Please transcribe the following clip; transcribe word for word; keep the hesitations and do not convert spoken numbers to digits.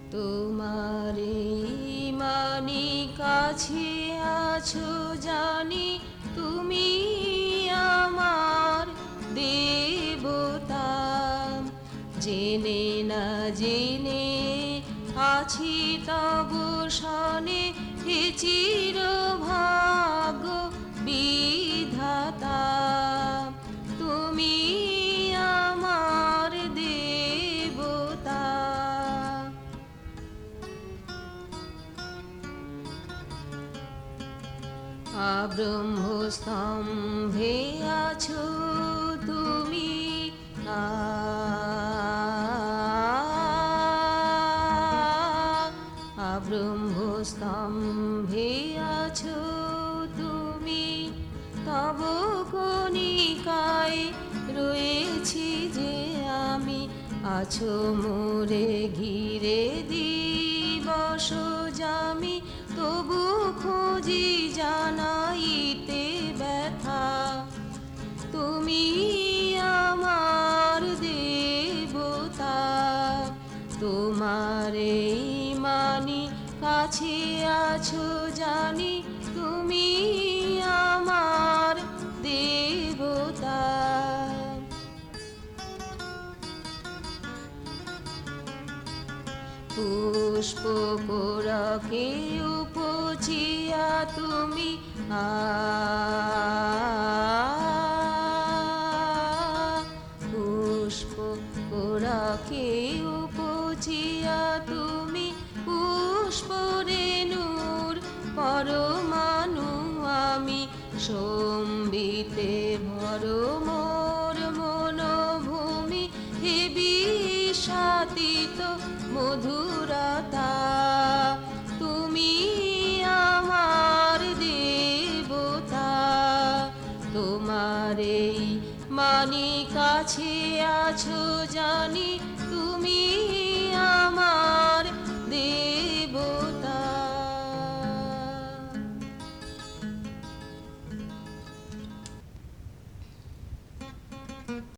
তোমারে মানি কাছে আছো জানি, তুমি আমার দেবতা। জেনে না জেনে আছি তব শনে, হে চির ভাগ্য বিধাতা। তুমি আমার দেবতা। ব্রহ্মস্তম্ভে আছো তুমি, আ ব্রহ্মস্তম্ভে আছো তুমি, তব কণিকায় রয়েছি যে আমি। আছো মোরে ঘিরে দিবস যামি, তবু খুঁজি জানাইতে ব্যথা। তুমি আমার দেবতা। তোমারে মানি কাছে আছো জানি, তুমি আমার দেবতা। পুষ্প পুরকে উপচিয়া তুমি, আ পুষ্প পুরকে উপচিয়া তুমি, পুষ্প রেণুর পরমাণু আমি। সম্বিতে ভর মোর মনোভূমি, হে বিষাদিত মধুরতা। তুমি আমার দেবতা। তোমারে মানি কাছে আছো জানি,